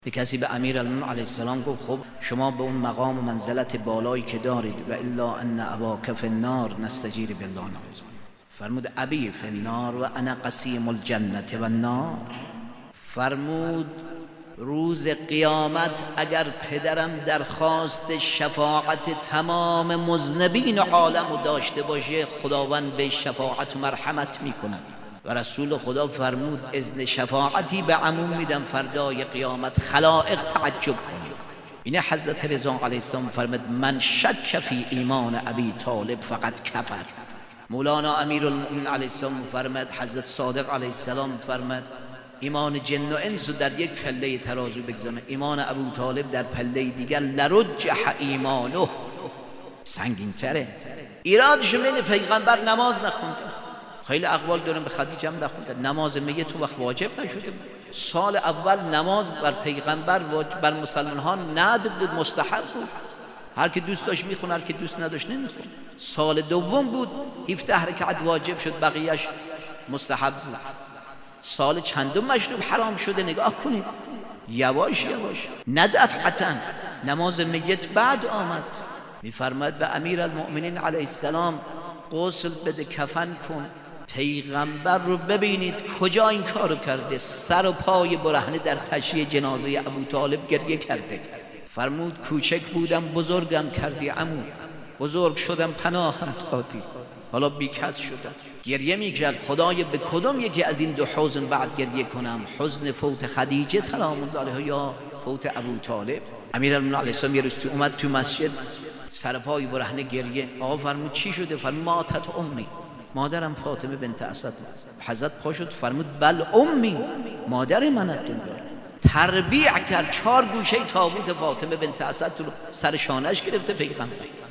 به کسی به امیرالمومنین علیه السلام گفت خب شما به اون مقام و منزلت بالایی که دارید و الا ان اباک فی النار نستجیر بالله نعوذ. فرمود ابی فی النار و انا قسیم الجنه و النار. فرمود روز قیامت اگر پدرم درخواست شفاعت تمام مذنبین عالم داشته باشه خداوند به شفاعت و مرحمت میکند و رسول خدا فرمود اذن شفاعتی به عموم میدم فردای قیامت خلائق تعجب کنند. این حضرت رضا علیه السلام فرمود من شک فی ایمان ابی طالب فقط کفر. مولانا امیرالمومنین علیه السلام فرمود حضرت صادق علیه السلام فرمود ایمان جن و انس در یک پله ترازو بگذارن، ایمان ابو طالب در پله دیگر لرجح ایمانه، سنگین تره. ایرادش اینه پیغمبر نماز نخونده، خیلی اقوال دارن به خدیجه هم نخونده، نماز میت تو وقت واجب نشده. سال اول نماز بر پیغمبر بر مسلمان ها ندب بود، مستحب بود، هر کی دوست داشت میخونه، هر کی دوست نداشت نمیخونه. سال دوم بود 17 رکعت واجب شد، بقیهش مستحب بود. سال چندم مشروب حرام شده، نگاه کنید یواش یواش ندفعتا نماز میت بعد آمد. میفرماید به امیرالمؤمنین علیه السلام غسل بده کفن کن. پیغمبر رو ببینید کجا این کارو کرده، سر و پای برهنه در تشییع جنازه ابو طالب گریه کرده. فرمود کوچک بودم بزرگم کردی عمو، بزرگ شدم پناهم دادی، حالا بیکس شدم. گریه میکرد خدای به کدوم یکی از این دو حزن بعد گریه کنم، حزن فوت خدیجه سلام الله علیها یا فوت ابو طالب؟ امیرالمومنین علیه السلام یه روز اومد تو مسجد سر پای برهنه گریه. آقا فرمود چی شده؟ فرمود ماتت امی، مادرم فاطمه بنت اسد. حضرت پا شد فرمود بل امی، مادر من دنیا. تربیع کرد، 4 گوشه تابوت فاطمه بنت اسد تو سر شانش گرفته پیغمبر.